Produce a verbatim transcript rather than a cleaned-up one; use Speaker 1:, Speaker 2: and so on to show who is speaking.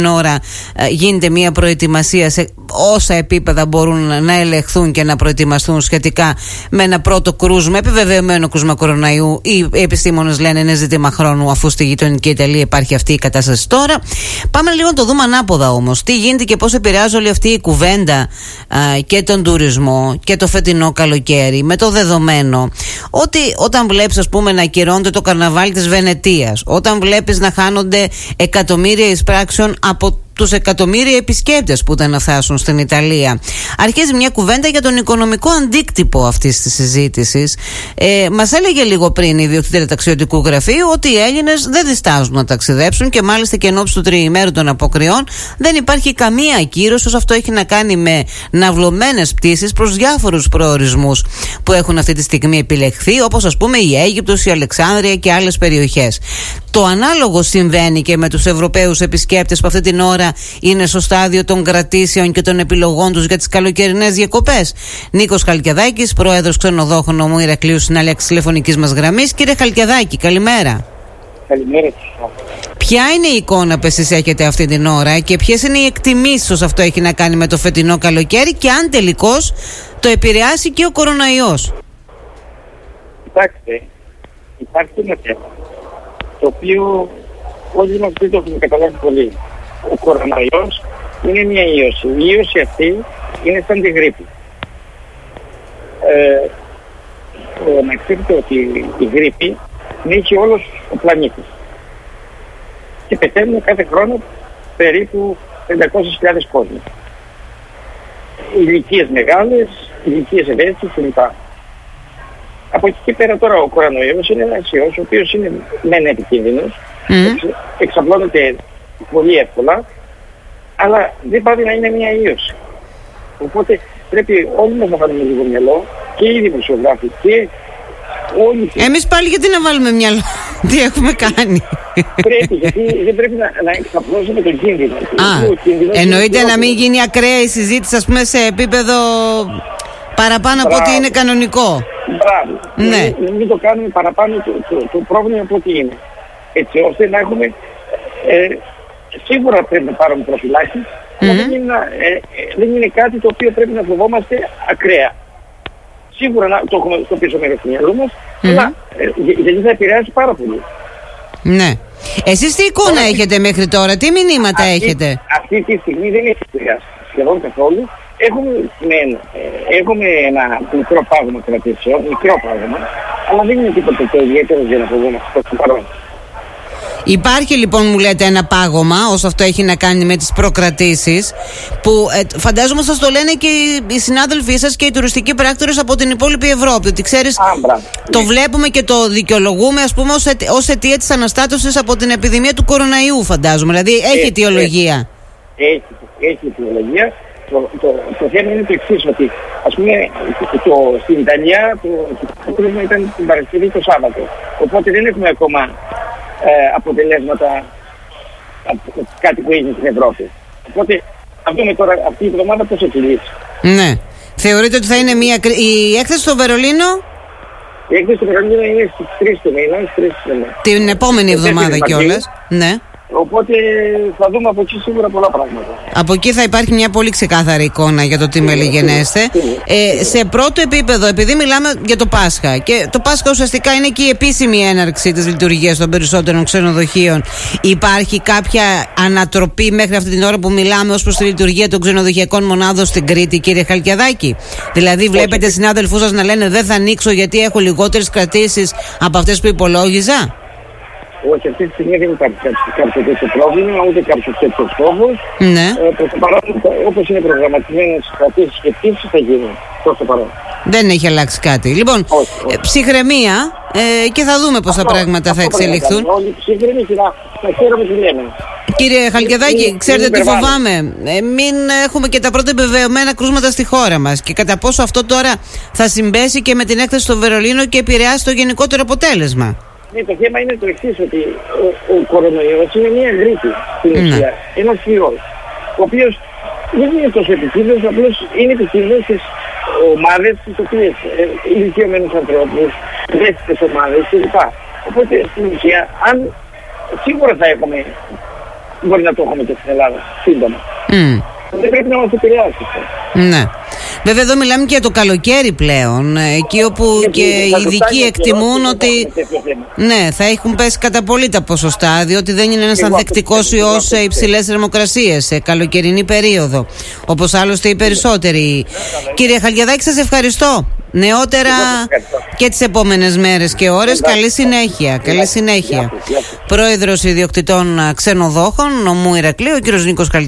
Speaker 1: ώρα γίνεται μια προετοιμασία σε όσα επίπεδα μπορούν να ελεγχθούν και να προετοιμαστούν σχετικά με ένα πρώτο κρούσμα, επιβεβαιωμένο κρούσμα κοροναϊού. Οι επιστήμονες λένε είναι ζήτημα χρόνου, αφού στη γειτονική Ιταλία υπάρχει αυτή η κατάσταση τώρα. Πάμε λίγο να το δούμε ανάποδα όμως. Τι γίνεται και πώς επηρεάζει όλη αυτή η κουβέντα α, και τον τουρισμό και το φετινό καλοκαίρι, με το δεδομένο ότι όταν βλέπεις, ας πούμε, να ακυρώνεται το καρναβάλι της Βενετίας, όταν βλέπεις να χάνονται εκατομμύρια εισπράξεων από τους εκατομμύρια επισκέπτες που ήταν να φτάσουν στην Ιταλία, αρχίζει μια κουβέντα για τον οικονομικό αντίκτυπο αυτής της συζήτησης. Ε, μας έλεγε λίγο πριν η Διευθύντρια Ταξιδιωτικού Γραφείου ότι οι Έλληνες δεν διστάζουν να ταξιδέψουν και μάλιστα και ενόψει του τριημέρου των αποκριών δεν υπάρχει καμία ακύρωση. Αυτό έχει να κάνει με ναυλωμένες πτήσεις προς διάφορους προορισμούς που έχουν αυτή τη στιγμή επιλεχθεί, όπως ας πούμε η Αίγυπτος, η Αλεξάνδρεια και άλλες περιοχές. Το ανάλογο συμβαίνει και με τους Ευρωπαίους επισκέπτες που αυτή την ώρα είναι στο στάδιο των κρατήσεων και των επιλογών τους για τις καλοκαιρινές διακοπές. Νίκος Χαλκιαδάκης, πρόεδρος ξενοδόχων Νομού Ηρακλείου, συνάλεξης τηλεφωνικής μας γραμμής. Κύριε Χαλκιαδάκη, καλημέρα.
Speaker 2: Καλημέρα.
Speaker 1: Ποια είναι η εικόνα που εσείς έχετε αυτή την ώρα και ποιες είναι οι εκτιμήσεις όσο αυτό έχει να κάνει με το φετινό καλοκαίρι και αν τελικώς το επηρεάσει και ο κοροναϊός?
Speaker 2: Κοιτάξτε, υπάρχει ένα θέμα το οποίο όλοι μας δεν το έχουμε καταλάβει πολύ. Ο κοροναϊός είναι μια ίωση. Η ίωση αυτή είναι σαν τη γρίπη. Ε, ε, να ξέρετε ότι η γρίπη νίκει όλος ο πλανήτης. Και πεθαίνουν κάθε χρόνο περίπου πεντακόσιες χιλιάδες κόσμοι. Ηλικίες μεγάλες, ηλικίες ευαίσθητες κλπ. Από εκεί και πέρα τώρα ο κορονοϊός είναι ένας ιός ο οποίος είναι μεν επικίνδυνος, mm. εξ, εξαπλώνεται πολύ εύκολα, αλλά δεν πάει να είναι μια ίωση. Οπότε πρέπει όλοι μας να βάλουμε λίγο μυαλό, και οι δημοσιογράφοι και όλοι.
Speaker 1: Εμείς πάλι γιατί να βάλουμε μυαλό, τι έχουμε κάνει?
Speaker 2: Πρέπει, γιατί δεν πρέπει να, να εξαπλώσουμε τον κίνδυνο.
Speaker 1: Α, εννοείται να μην γίνει ακραία η συζήτηση, ας πούμε, σε επίπεδο παραπάνω από ό,τι είναι κανονικό.
Speaker 2: Μπράβο.
Speaker 1: Ναι.
Speaker 2: Μην, μην το κάνουμε παραπάνω το, το, το πρόβλημα από ό,τι είναι. Έτσι ώστε να έχουμε. Ε, σίγουρα πρέπει να πάρουμε προφυλάξεις, mm-hmm. αλλά δεν είναι, ε, ε, δεν είναι κάτι το οποίο πρέπει να φοβόμαστε ακραία. Σίγουρα να, το έχουμε στο πίσω μέρος του μυαλού μας, mm-hmm. αλλά ε, γιατί θα επηρεάσει πάρα πολύ.
Speaker 1: Ναι. Εσείς τι εικόνα Τώρα, έχετε μέχρι τώρα, τι μηνύματα
Speaker 2: αυτή,
Speaker 1: έχετε?
Speaker 2: Αυτή τη στιγμή δεν έχει επηρεάσει σχεδόν καθόλου. Έχουμε, ναι, έχουμε ένα μικρό πάγωμα κρατήσεων, μικρό πάγωμα, αλλά δεν είναι τίποτα το ιδιαίτερο για να φοβόμαστε προς το παρόν.
Speaker 1: Υπάρχει λοιπόν, μου λέτε, ένα πάγωμα όσο αυτό έχει να κάνει με τις προκρατήσεις που ε, φαντάζομαι σας το λένε και οι συνάδελφοί σας και οι τουριστικοί πράκτορες από την υπόλοιπη Ευρώπη, ότι ξέρεις,
Speaker 2: Α, μπράβο,
Speaker 1: το
Speaker 2: ναι.
Speaker 1: βλέπουμε και το δικαιολογούμε, ας πούμε, ως, αιτ, ως αιτία της αναστάτωσης από την επιδημία του κοροναϊού, φαντάζομαι, δηλαδή έχει αιτιολογία.
Speaker 2: Έχει, έχει αιτιολογία. Το, το, το θέμα είναι το εξής, ότι ας πούμε το, στην Ιταλία το, το πρόβλημα ήταν την Παρασκευή το Σάββατο. Οπότε δεν έχουμε ακόμα ε, αποτελέσματα από κάτι που έγινε στην Ευρώπη. Οπότε θα δούμε τώρα αυτή η εβδομάδα πώς θα κυλήσει.
Speaker 1: Ναι. Θεωρείτε ότι θα είναι μια... Η έκθεση στο Βερολίνο?
Speaker 2: Η έκθεση στο Βερολίνο είναι στις τρεις του μήνα.
Speaker 1: Την επόμενη εβδομάδα κιόλας. Ναι.
Speaker 2: Οπότε θα δούμε από εκεί σίγουρα πολλά πράγματα.
Speaker 1: Από εκεί θα υπάρχει μια πολύ ξεκάθαρη εικόνα για το τι μελιγενέστε. Ε, σε πρώτο επίπεδο, επειδή μιλάμε για το Πάσχα και το Πάσχα ουσιαστικά είναι και η επίσημη έναρξη της λειτουργίας των περισσότερων ξενοδοχείων, υπάρχει κάποια ανατροπή μέχρι αυτή την ώρα που μιλάμε ως προς τη λειτουργία των ξενοδοχειακών μονάδων στην Κρήτη, κύριε Χαλκιαδάκη? Δηλαδή βλέπετε συνάδελφούς σας να λένε δεν θα ανοίξω γιατί έχω λιγότερες κρατήσεις από αυτές που υπολόγιζα?
Speaker 2: Όχι, αυτή τη στιγμή δεν υπάρχει κάποιο τέτοιο πρόβλημα, ούτε κάποιο τέτοιο φόβος.
Speaker 1: Ναι.
Speaker 2: Ε, προς το παρόν, όπως είναι προγραμματισμένες κρατήσεις και πτήσεις, θα γίνουν προς το παρόν.
Speaker 1: Δεν έχει αλλάξει κάτι. Λοιπόν,
Speaker 2: όχι, όχι.
Speaker 1: Ε, ψυχραιμία ε, και θα δούμε πώς τα πράγματα αυτό θα εξελιχθούν.
Speaker 2: Όλοι ψύχρεμοι και να, να ξέρουμε τι λέμε.
Speaker 1: Κύριε Χαλκιαδάκη, μη, ξέρετε μη τι φοβάμαι? Ε, μην έχουμε και τα πρώτα επιβεβαιωμένα κρούσματα στη χώρα μας και κατά πόσο αυτό τώρα θα συμπέσει και με την έκθεση στο Βερολίνο και επηρεάσει το γενικότερο αποτέλεσμα.
Speaker 2: Ναι, το θέμα είναι το εξής, ότι ο, ο κορονοϊός είναι μια γρίπη στην ουσία, mm. ένας ιός, ο οποίος δεν είναι τόσο επικίνδυνος, απλώς είναι επικίνδυνος στις ομάδες τις οποίες ε, ηλικιωμένους ανθρώπους, ευαίσθητες ομάδες κλπ. Οπότε στην ουσία, αν σίγουρα θα έχουμε μπορεί να το έχουμε και στην Ελλάδα σύντομα.
Speaker 1: Mm.
Speaker 2: Δεν πρέπει να μας επηρεάσει αυτό.
Speaker 1: Ναι. Βέβαια εδώ μιλάμε και για το καλοκαίρι πλέον, εκεί όπου
Speaker 2: γιατί
Speaker 1: και οι ειδικοί εκτιμούν ότι ναι, θα έχουν πέσει κατά πολύ τα ποσοστά, διότι δεν είναι ένας ανθεκτικός ιός σε υψηλές θερμοκρασίες σε καλοκαιρινή περίοδο, όπως άλλωστε οι περισσότεροι. Κύριε Χαλκιδάκη, σας ευχαριστώ. Νεότερα και τις επόμενες μέρες και ώρες. Καλή συνέχεια. Καλή συνέχεια. Πρόεδρος Ιδιοκτητών Ξενοδόχων Νομού Ηρακλείου, ο κύριος Νίκος Χαλκιδάκης.